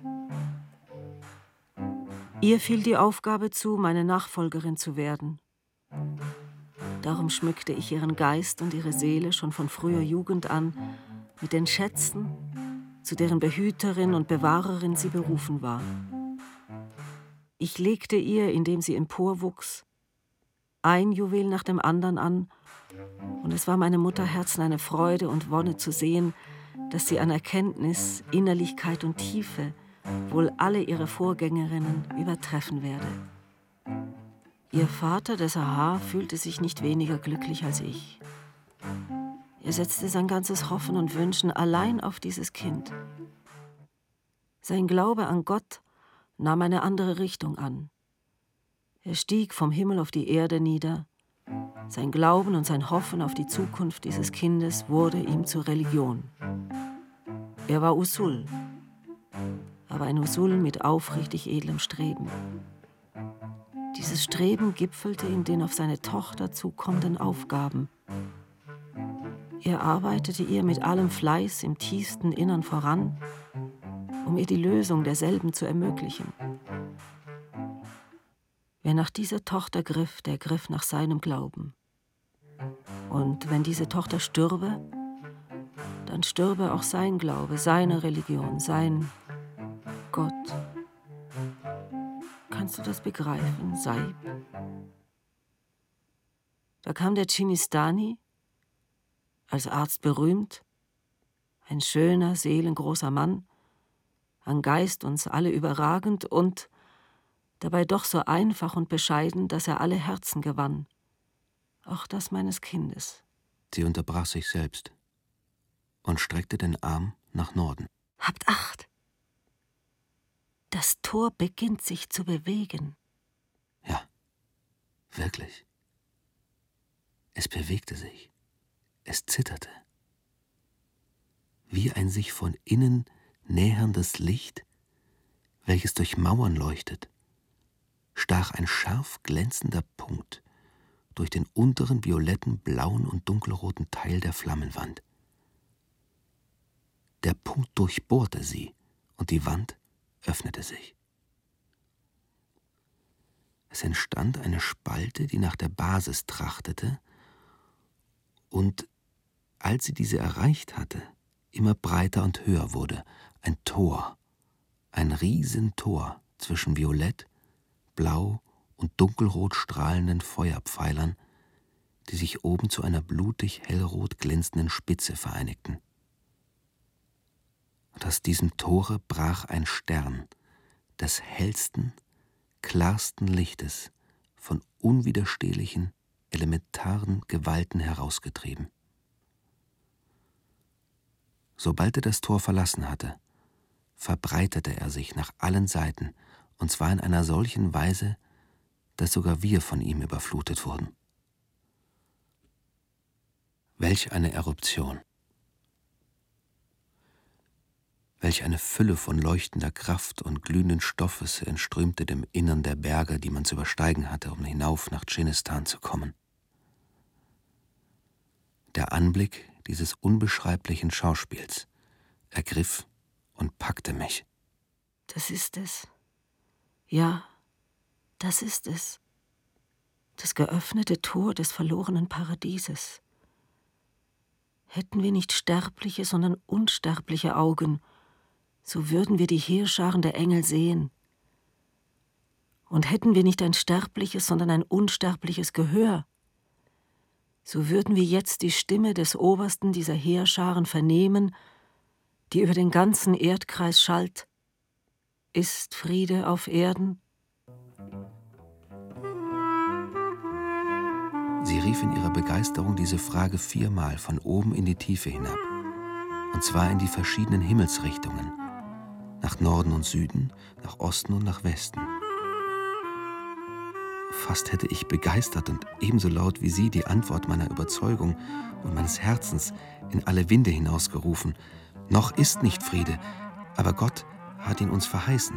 Speaker 5: Ihr fiel die Aufgabe zu, meine Nachfolgerin zu werden. Darum schmückte ich ihren Geist und ihre Seele schon von früher Jugend an mit den Schätzen, zu deren Behüterin und Bewahrerin sie berufen war. Ich legte ihr, indem sie emporwuchs, ein Juwel nach dem anderen an, und es war meinem Mutterherzen eine Freude und Wonne zu sehen, dass sie an Erkenntnis, Innerlichkeit und Tiefe wohl alle ihre Vorgängerinnen übertreffen werde. Ihr Vater, der Sahar, fühlte sich nicht weniger glücklich als ich. Er setzte sein ganzes Hoffen und Wünschen allein auf dieses Kind. Sein Glaube an Gott nahm eine andere Richtung an. Er stieg vom Himmel auf die Erde nieder. Sein Glauben und sein Hoffen auf die Zukunft dieses Kindes wurde ihm zur Religion. Er war Usul, aber ein Usul mit aufrichtig edlem Streben. Dieses Streben gipfelte in den auf seine Tochter zukommenden Aufgaben. Er arbeitete ihr mit allem Fleiß im tiefsten Innern voran, um ihr die Lösung derselben zu ermöglichen. Wer nach dieser Tochter griff, der griff nach seinem Glauben. Und wenn diese Tochter stürbe, dann stürbe auch sein Glaube, seine Religion, sein Gott. Kannst du das begreifen, Sahib? Da kam der Chinistani, als Arzt berühmt, ein schöner, seelengroßer Mann, an Geist uns alle überragend und dabei doch so einfach und bescheiden, dass er alle Herzen gewann, auch das meines Kindes.
Speaker 4: Sie unterbrach sich selbst und streckte den Arm nach Norden.
Speaker 5: Habt Acht! Das Tor beginnt sich zu bewegen.
Speaker 4: Ja, wirklich. Es bewegte sich. Es zitterte. Wie ein sich von innen näherndes Licht, welches durch Mauern leuchtet stach ein scharf glänzender Punkt durch den unteren violetten, blauen und dunkelroten Teil der Flammenwand. Der Punkt durchbohrte sie, und die Wand öffnete sich. Es entstand eine Spalte, die nach der Basis trachtete, und als sie diese erreicht hatte, immer breiter und höher wurde, ein Tor, ein Riesentor zwischen violett, blau und dunkelrot strahlenden Feuerpfeilern, die sich oben zu einer blutig hellrot glänzenden Spitze vereinigten. Und aus diesem Tore brach ein Stern des hellsten, klarsten Lichtes von unwiderstehlichen, elementaren Gewalten herausgetrieben. Sobald er das Tor verlassen hatte, verbreitete er sich nach allen Seiten, und zwar in einer solchen Weise, dass sogar wir von ihm überflutet wurden. Welch eine Eruption! Welch eine Fülle von leuchtender Kraft und glühenden Stoffes entströmte dem Innern der Berge, die man zu übersteigen hatte, um hinauf nach Dschinnistan zu kommen. Der Anblick dieses unbeschreiblichen Schauspiels ergriff und packte mich.
Speaker 5: Das ist es. Ja, das ist es. Das geöffnete Tor des verlorenen Paradieses. Hätten wir nicht sterbliche, sondern unsterbliche Augen, so würden wir die Heerscharen der Engel sehen. Und hätten wir nicht ein sterbliches, sondern ein unsterbliches Gehör, so würden wir jetzt die Stimme des Obersten dieser Heerscharen vernehmen, die über den ganzen Erdkreis schallt: Ist Friede auf Erden?
Speaker 4: Sie rief in ihrer Begeisterung diese Frage 4-mal von oben in die Tiefe hinab, und zwar in die verschiedenen Himmelsrichtungen, nach Norden und Süden, nach Osten und nach Westen. Fast hätte ich begeistert und ebenso laut wie sie die Antwort meiner Überzeugung und meines Herzens in alle Winde hinausgerufen: Noch ist nicht Friede, aber Gott hat ihn uns verheißen.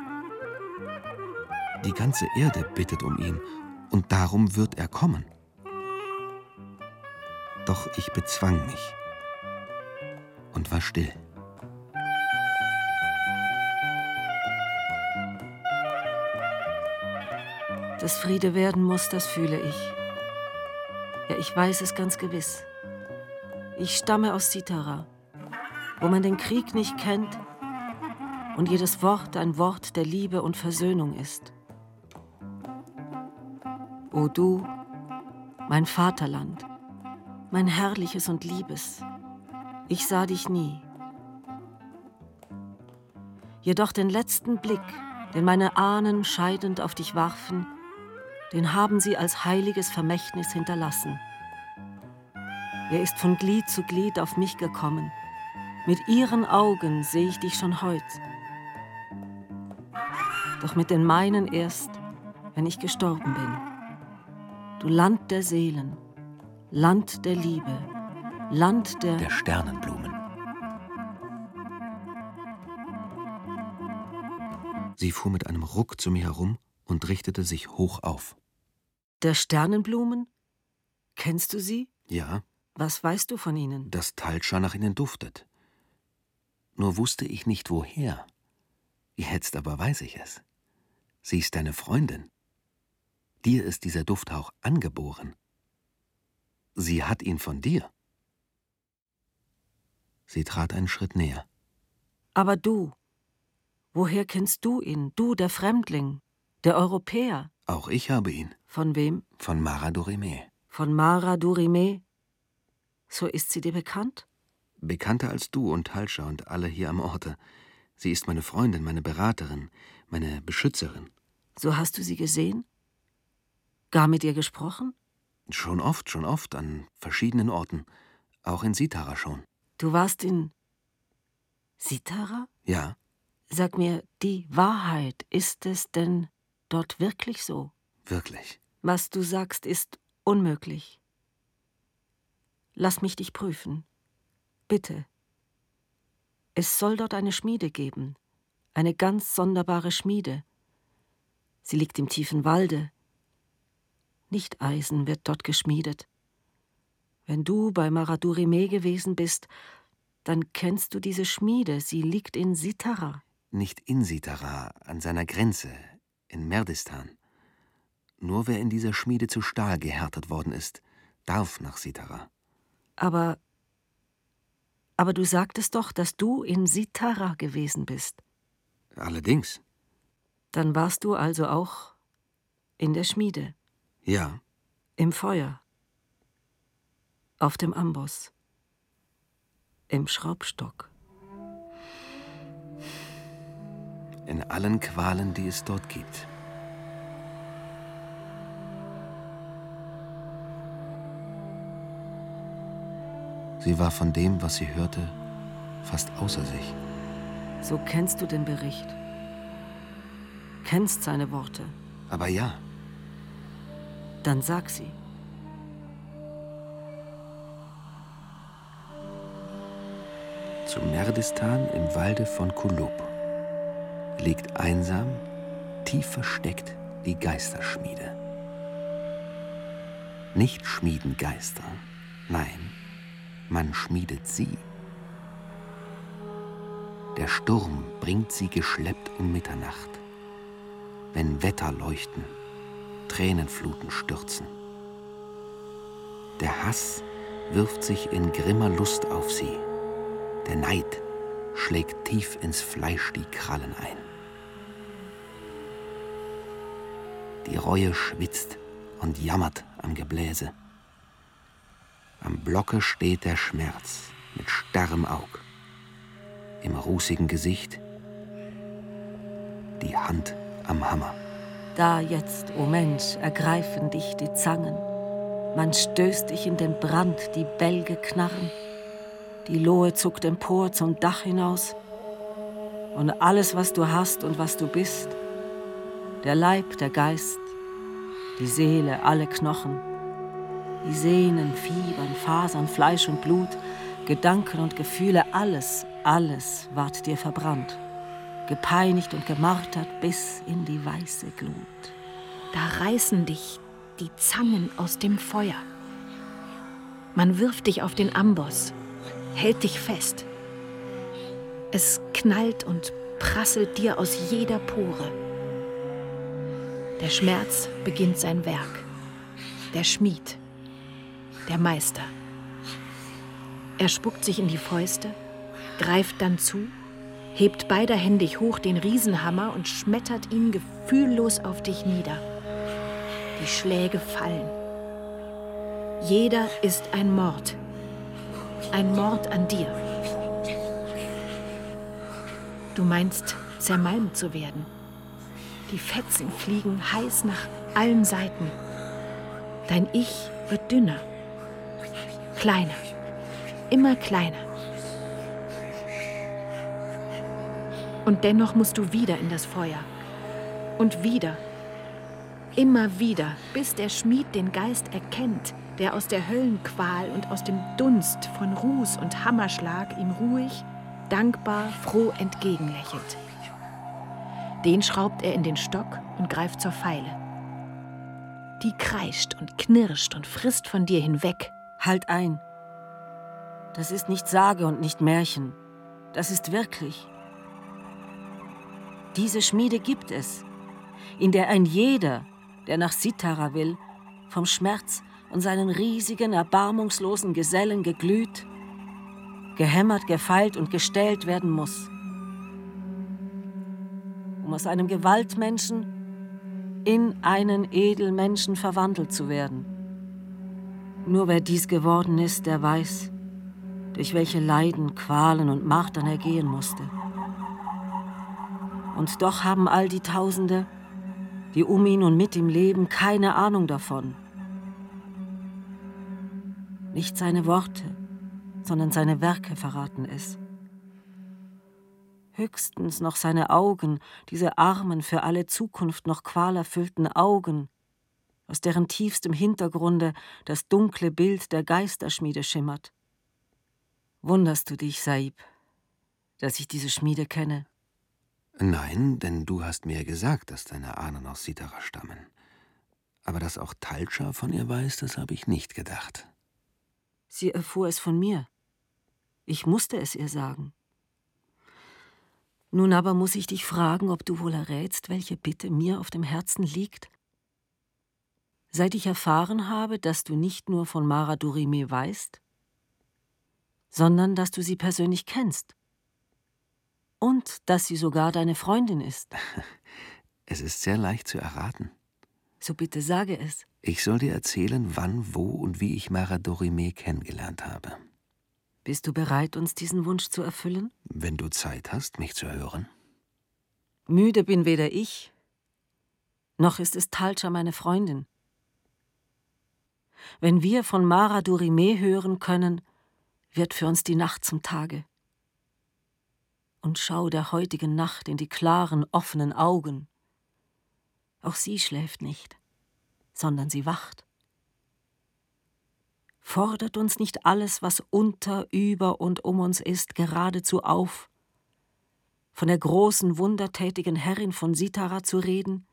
Speaker 4: Die ganze Erde bittet um ihn, und darum wird er kommen. Doch ich bezwang mich und war still.
Speaker 5: Dass Friede werden muss, das fühle ich. Ja, ich weiß es ganz gewiss. Ich stamme aus Sitara, wo man den Krieg nicht kennt und jedes Wort ein Wort der Liebe und Versöhnung ist. O du, mein Vaterland, mein herrliches und liebes, ich sah dich nie. Jedoch den letzten Blick, den meine Ahnen scheidend auf dich warfen, den haben sie als heiliges Vermächtnis hinterlassen. Er ist von Glied zu Glied auf mich gekommen. Mit ihren Augen sehe ich dich schon heut. Doch mit den meinen erst, wenn ich gestorben bin. Du Land der Seelen, Land der Liebe, Land der
Speaker 4: Sternenblumen. Sie fuhr mit einem Ruck zu mir herum und richtete sich hoch auf.
Speaker 5: Der Sternenblumen? Kennst du sie?
Speaker 4: Ja.
Speaker 5: Was weißt du von ihnen?
Speaker 4: Dass Talscha nach ihnen duftet. Nur wusste ich nicht, woher. Jetzt aber weiß ich es. Sie ist deine Freundin. Dir ist dieser Dufthauch angeboren. Sie hat ihn von dir. Sie trat einen Schritt näher.
Speaker 5: Aber du, woher kennst du ihn? Du, der Fremdling, der Europäer.
Speaker 4: Auch ich habe ihn.
Speaker 5: Von wem?
Speaker 4: Von Mara Dorime.
Speaker 5: Von Mara Dorime? So ist sie dir bekannt?
Speaker 4: Bekannter als du und Talscha und alle hier am Orte. Sie ist meine Freundin, meine Beraterin, meine Beschützerin.
Speaker 5: So hast du sie gesehen? Gar mit ihr gesprochen?
Speaker 4: Schon oft, an verschiedenen Orten. Auch in Sitara schon.
Speaker 5: Du warst in Sitara?
Speaker 4: Ja.
Speaker 5: Sag mir, die Wahrheit, ist es denn dort wirklich so?
Speaker 4: Wirklich.
Speaker 5: Was du sagst, ist unmöglich. Lass mich dich prüfen. Bitte. Es soll dort eine Schmiede geben. Eine ganz sonderbare Schmiede. Sie liegt im tiefen Walde. Nicht Eisen wird dort geschmiedet. Wenn du bei Maradurime gewesen bist, dann kennst du diese Schmiede. Sie liegt in Sitara.
Speaker 4: Nicht in Sitara, an seiner Grenze, in Merdistan. Nur wer in dieser Schmiede zu Stahl gehärtet worden ist, darf nach Sitara.
Speaker 5: Aber du sagtest doch, dass du in Sitara gewesen bist.
Speaker 4: Allerdings.
Speaker 5: Dann warst du also auch in der Schmiede.
Speaker 4: Ja.
Speaker 5: Im Feuer. Auf dem Amboss. Im Schraubstock.
Speaker 4: In allen Qualen, die es dort gibt. Sie war von dem, was sie hörte, fast außer sich.
Speaker 5: So kennst du den Bericht. Kennst seine Worte.
Speaker 4: Aber ja.
Speaker 5: Dann sag sie.
Speaker 4: Zu Merdistan im Walde von Kulub liegt einsam, tief versteckt die Geisterschmiede. Nicht schmieden Geister, nein, man schmiedet sie. Der Sturm bringt sie geschleppt um Mitternacht, wenn Wetter leuchten, Tränenfluten stürzen. Der Hass wirft sich in grimmer Lust auf sie, der Neid schlägt tief ins Fleisch die Krallen ein. Die Reue schwitzt und jammert am Gebläse. Am Blocke steht der Schmerz mit starrem Aug. Im rußigen Gesicht die Hand am Hammer.
Speaker 5: Da jetzt, o Mensch, ergreifen dich die Zangen. Man stößt dich in den Brand, die Bälge knarren. Die Lohe zuckt empor zum Dach hinaus. Und alles, was du hast und was du bist, der Leib, der Geist, die Seele, alle Knochen, die Sehnen, Fiebern, Fasern, Fleisch und Blut, Gedanken und Gefühle, alles ward dir verbrannt, gepeinigt und gemartert bis in die weiße Glut.
Speaker 6: Da reißen dich die Zangen aus dem Feuer. Man wirft dich auf den Amboss, hält dich fest. Es knallt und prasselt dir aus jeder Pore. Der Schmerz beginnt sein Werk. Der Schmied, der Meister. Er spuckt sich in die Fäuste, greift dann zu, hebt beiderhändig hoch den Riesenhammer und schmettert ihn gefühllos auf dich nieder. Die Schläge fallen. Jeder ist ein Mord an dir. Du meinst, zermalmt zu werden. Die Fetzen fliegen heiß nach allen Seiten. Dein Ich wird dünner, kleiner, immer kleiner. Und dennoch musst du wieder in das Feuer. Und wieder, immer wieder, bis der Schmied den Geist erkennt, der aus der Höllenqual und aus dem Dunst von Ruß und Hammerschlag ihm ruhig, dankbar, froh entgegenlächelt. Den schraubt er in den Stock und greift zur Feile. Die kreischt und knirscht und frisst von dir hinweg.
Speaker 5: Halt ein. Das ist nicht Sage und nicht Märchen. Das ist wirklich. Diese Schmiede gibt es, in der ein jeder, der nach Sitara will, vom Schmerz und seinen riesigen, erbarmungslosen Gesellen geglüht, gehämmert, gefeilt und gestählt werden muss. Um aus einem Gewaltmenschen in einen Edelmenschen verwandelt zu werden. Nur wer dies geworden ist, der weiß, durch welche Leiden, Qualen und Martern er gehen musste. Und doch haben all die Tausende, die um ihn und mit ihm leben, keine Ahnung davon. Nicht seine Worte, sondern seine Werke verraten es. Höchstens noch seine Augen, diese armen, für alle Zukunft noch qualerfüllten Augen, aus deren tiefstem Hintergrunde das dunkle Bild der Geisterschmiede schimmert. Wunderst du dich, Saib, dass ich diese Schmiede kenne?
Speaker 4: Nein, denn du hast mir gesagt, dass deine Ahnen aus Sitara stammen. Aber dass auch Talcha von ihr weiß, das habe ich nicht gedacht.
Speaker 5: Sie erfuhr es von mir. Ich musste es ihr sagen. Nun aber muss ich dich fragen, ob du wohl errätst, welche Bitte mir auf dem Herzen liegt? Seit ich erfahren habe, dass du nicht nur von Mara Dorime weißt, sondern dass du sie persönlich kennst. Und dass sie sogar deine Freundin ist.
Speaker 4: Es ist sehr leicht zu erraten.
Speaker 5: So bitte sage es.
Speaker 4: Ich soll dir erzählen, wann, wo und wie ich Mara Dorime kennengelernt habe.
Speaker 5: Bist du bereit, uns diesen Wunsch zu erfüllen?
Speaker 4: Wenn du Zeit hast, mich zu hören.
Speaker 5: Müde bin weder ich, noch ist es Talcha, meine Freundin. Wenn wir von Mara Dorime hören können, wird für uns die Nacht zum Tage. Und schau der heutigen Nacht in die klaren, offenen Augen. Auch sie schläft nicht, sondern sie wacht. Fordert uns nicht alles, was unter, über und um uns ist, geradezu auf, von der großen, wundertätigen Herrin von Sitara zu reden?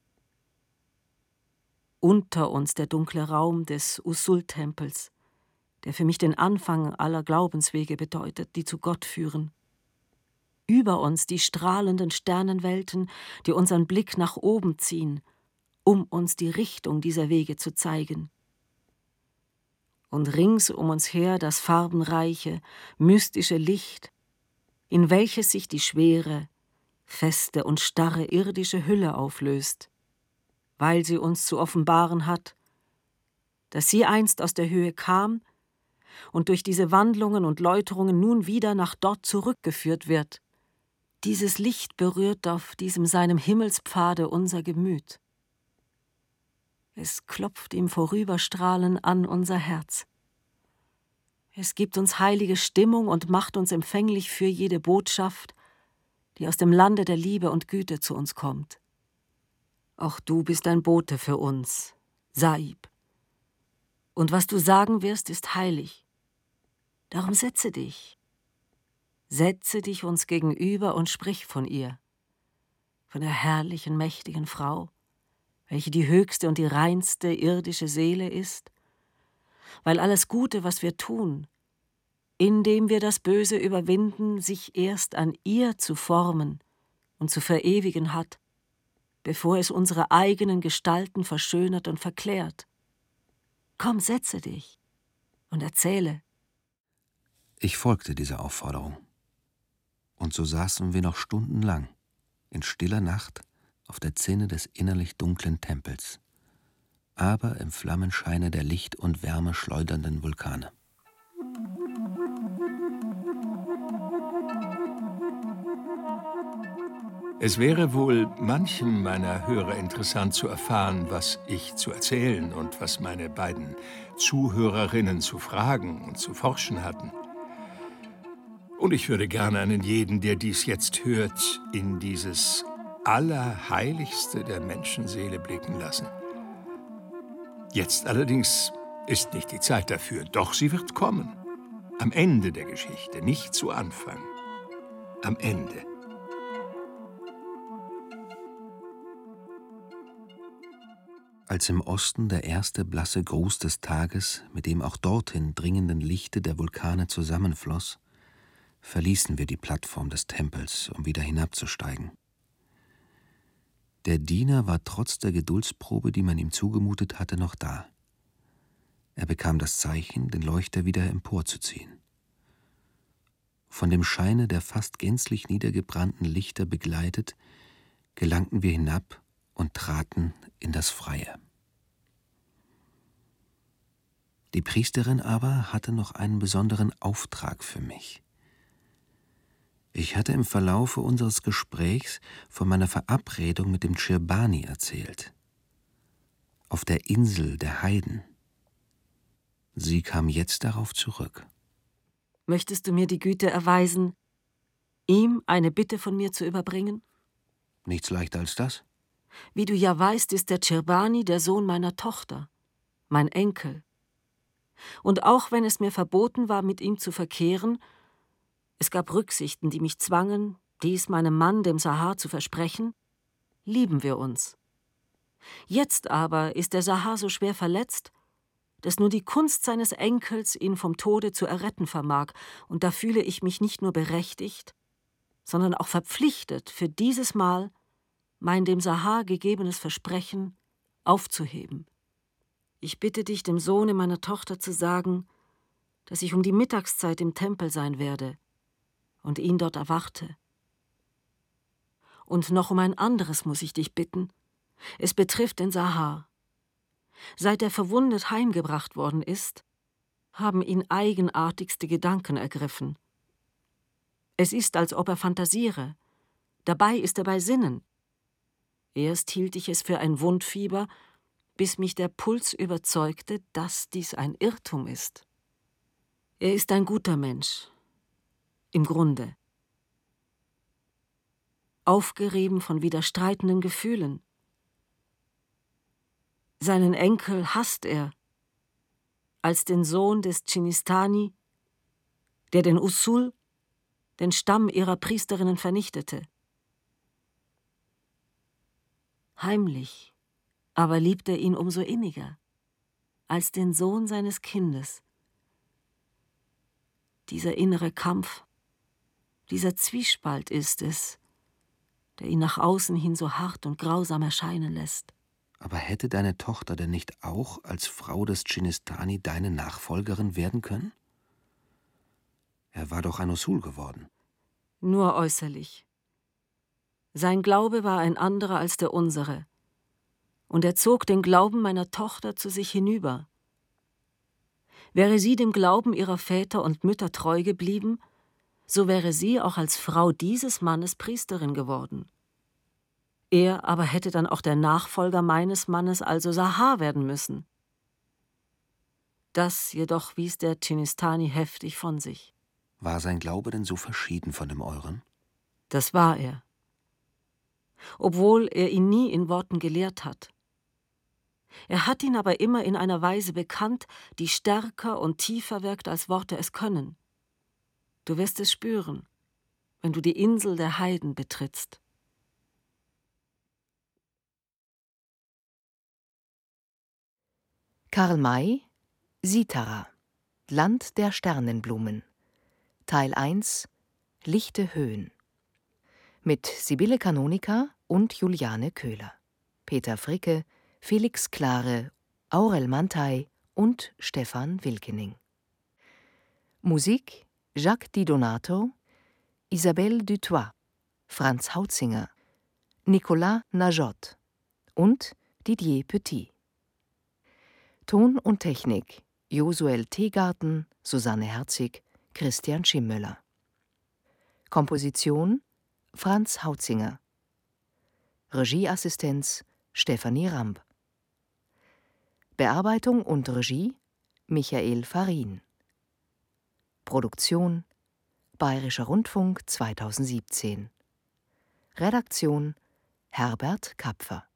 Speaker 5: Unter uns der dunkle Raum des Usul-Tempels, der für mich den Anfang aller Glaubenswege bedeutet, die zu Gott führen. Über uns die strahlenden Sternenwelten, die unseren Blick nach oben ziehen, um uns die Richtung dieser Wege zu zeigen. Und rings um uns her das farbenreiche, mystische Licht, in welches sich die schwere, feste und starre irdische Hülle auflöst, weil sie uns zu offenbaren hat, dass sie einst aus der Höhe kam und durch diese Wandlungen und Läuterungen nun wieder nach dort zurückgeführt wird. Dieses Licht berührt auf diesem seinem Himmelspfade unser Gemüt. Es klopft im Vorüberstrahlen an unser Herz. Es gibt uns heilige Stimmung und macht uns empfänglich für jede Botschaft, die aus dem Lande der Liebe und Güte zu uns kommt. Auch du bist ein Bote für uns, Saib. Und was du sagen wirst, ist heilig. Darum setze dich uns gegenüber und sprich von ihr, von der herrlichen, mächtigen Frau, welche die höchste und die reinste irdische Seele ist, weil alles Gute, was wir tun, indem wir das Böse überwinden, sich erst an ihr zu formen und zu verewigen hat, bevor es unsere eigenen Gestalten verschönert und verklärt. Komm, setze dich und erzähle.
Speaker 4: Ich folgte dieser Aufforderung. Und so saßen wir noch stundenlang, in stiller Nacht, auf der Zinne des innerlich dunklen Tempels, aber im Flammenscheine der Licht und Wärme schleudernden Vulkane.
Speaker 7: Es wäre wohl manchem meiner Hörer interessant zu erfahren, was ich zu erzählen und was meine beiden Zuhörerinnen zu fragen und zu forschen hatten. Und ich würde gerne einen jeden, der dies jetzt hört, in dieses Allerheiligste der Menschenseele blicken lassen. Jetzt allerdings ist nicht die Zeit dafür, doch sie wird kommen. Am Ende der Geschichte, nicht zu Anfang. Am Ende.
Speaker 4: Als im Osten der erste blasse Gruß des Tages mit dem auch dorthin dringenden Lichte der Vulkane zusammenfloss, verließen wir die Plattform des Tempels, um wieder hinabzusteigen. Der Diener war trotz der Geduldsprobe, die man ihm zugemutet hatte, noch da. Er bekam das Zeichen, den Leuchter wieder emporzuziehen. Von dem Scheine der fast gänzlich niedergebrannten Lichter begleitet, gelangten wir hinab und traten in das Freie. Die Priesterin aber hatte noch einen besonderen Auftrag für mich. Ich hatte im Verlaufe unseres Gesprächs von meiner Verabredung mit dem Tschirbani erzählt. Auf der Insel der Heiden. Sie kam jetzt darauf zurück.
Speaker 5: Möchtest du mir die Güte erweisen, ihm eine Bitte von mir zu überbringen?
Speaker 4: Nichts leichter als das.
Speaker 5: Wie du ja weißt, ist der Tschirbani der Sohn meiner Tochter, mein Enkel. Und auch wenn es mir verboten war, mit ihm zu verkehren, es gab Rücksichten, die mich zwangen, dies meinem Mann, dem Sahar, zu versprechen, lieben wir uns. Jetzt aber ist der Sahar so schwer verletzt, dass nur die Kunst seines Enkels ihn vom Tode zu erretten vermag, und da fühle ich mich nicht nur berechtigt, sondern auch verpflichtet, für dieses Mal mein dem Sahar gegebenes Versprechen aufzuheben. Ich bitte dich, dem Sohne meiner Tochter zu sagen, dass ich um die Mittagszeit im Tempel sein werde und ihn dort erwarte. Und noch um ein anderes muss ich dich bitten. Es betrifft den Sahar. Seit er verwundet heimgebracht worden ist, haben ihn eigenartigste Gedanken ergriffen. Es ist, als ob er fantasiere. Dabei ist er bei Sinnen. Erst hielt ich es für ein Wundfieber, bis mich der Puls überzeugte, dass dies ein Irrtum ist. Er ist ein guter Mensch, im Grunde. Aufgerieben von widerstreitenden Gefühlen. Seinen Enkel hasst er, als den Sohn des Dschinistani, der den Usul, den Stamm ihrer Priesterinnen, vernichtete. Heimlich aber liebt er ihn umso inniger, als den Sohn seines Kindes. Dieser innere Kampf, dieser Zwiespalt ist es, der ihn nach außen hin so hart und grausam erscheinen lässt.
Speaker 4: Aber hätte deine Tochter denn nicht auch als Frau des Dschinistani deine Nachfolgerin werden können? Er war doch ein Usul geworden.
Speaker 5: Nur äußerlich. Sein Glaube war ein anderer als der unsere, und er zog den Glauben meiner Tochter zu sich hinüber. Wäre sie dem Glauben ihrer Väter und Mütter treu geblieben, so wäre sie auch als Frau dieses Mannes Priesterin geworden. Er aber hätte dann auch der Nachfolger meines Mannes, also Sahar, werden müssen. Das jedoch wies der Dschinistani heftig von sich.
Speaker 4: War sein Glaube denn so verschieden von dem euren?
Speaker 5: Das war er. Obwohl er ihn nie in Worten gelehrt hat. Er hat ihn aber immer in einer Weise bekannt, die stärker und tiefer wirkt, als Worte es können. Du wirst es spüren, wenn du die Insel der Heiden betrittst.
Speaker 3: Karl May, Sitara, Land der Sternenblumen. Teil 1, Lichte Höhen. Mit Sibylle Kanonika und Juliane Köhler. Peter Fricke, Felix Klare, Aurel Mantei und Stefan Wilkening. Musik Jacques Di Donato, Isabelle Dutoit, Franz Hautzinger, Nicolas Najot und Didier Petit. Ton und Technik Josuel Teegarten, Susanne Herzig, Christian Schimmöller. Komposition Franz Hautzinger. Regieassistenz Stefanie Ramb. Bearbeitung und Regie Michael Farin. Produktion Bayerischer Rundfunk 2017. Redaktion Herbert Kapfer.